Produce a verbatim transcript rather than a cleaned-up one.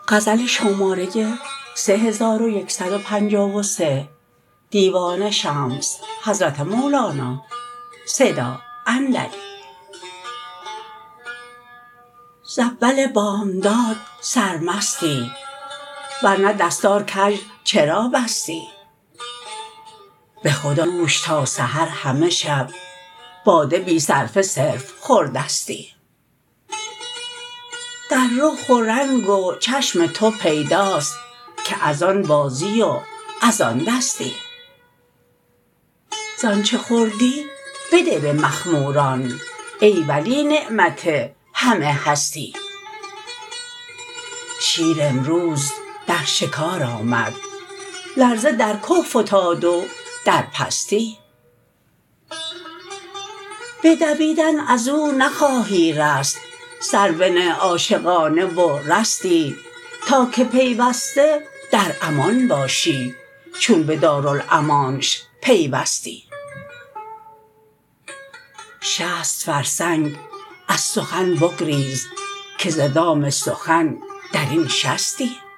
غزل شماره سه هزار و یکصد و پنجاه و سه دیوان شمس حضرت مولانا صدا اندری. ز اول بامداد سرمستی، ورنه دستار کژ چرا بستی؟ به خدا دوش تا سحر همه شب، باده بی صرفه صرف خوردستی. در رخ و رنگ و چشم تو پیداست که از آن بازی و از آن دستی. ز آنچ خوردی بده به مخموران، ای ولی نعمت همه هستی. شیر امروز در شکار آمد، لرزه در که فتاد و در پستی. بدویدن از او نخواهی رست، سر بنه عاشقانه و رستی. تا که پیوسته در امان باشی، چون به دارالامانش پیوستی. شصت فرسنگ از سخن بگریز، که ز دام سخن در این شستی.